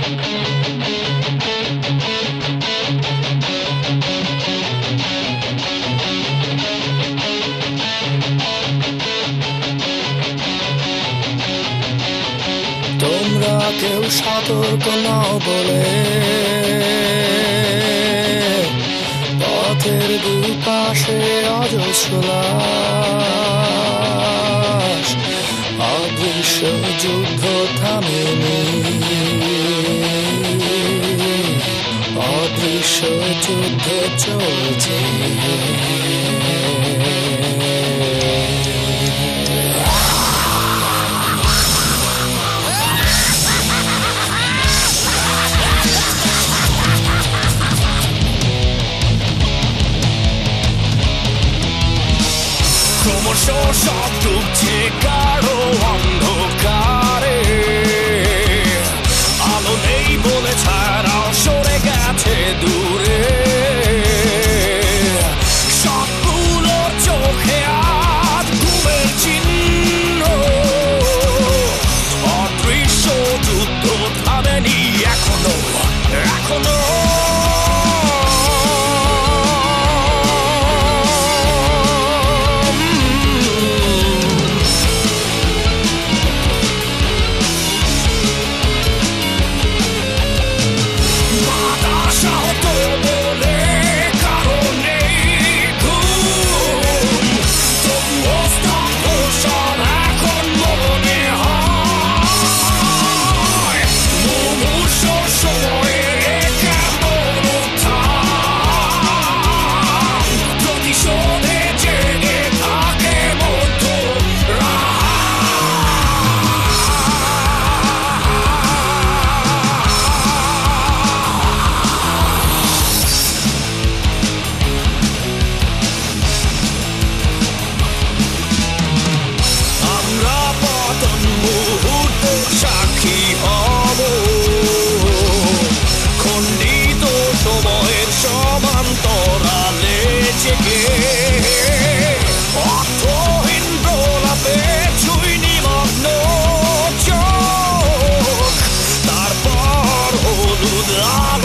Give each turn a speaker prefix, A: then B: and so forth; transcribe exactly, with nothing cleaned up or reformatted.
A: তোমরা কেউ সতর্ক নও বলে পথের দুপাশে অজস্র লাশ, অদৃশ্য যুদ্ধ থামেনি, অদৃশ্য যুদ্ধ চলছে।
B: ক্রমশ সব ডুবছে গাঢ় অন্ধকারে, আলো নেই বলে ছাড়াও সরে গেছে দূরে, সবগুলো চোখে আজ ঘুমের চিহ্ন, অদৃশ্য যুদ্ধ থামেনি এখনো এখনো। অর্থহীন প্রলাপে ছুঁই নিমগ্ন চোখ, তারপর হলুদ আলো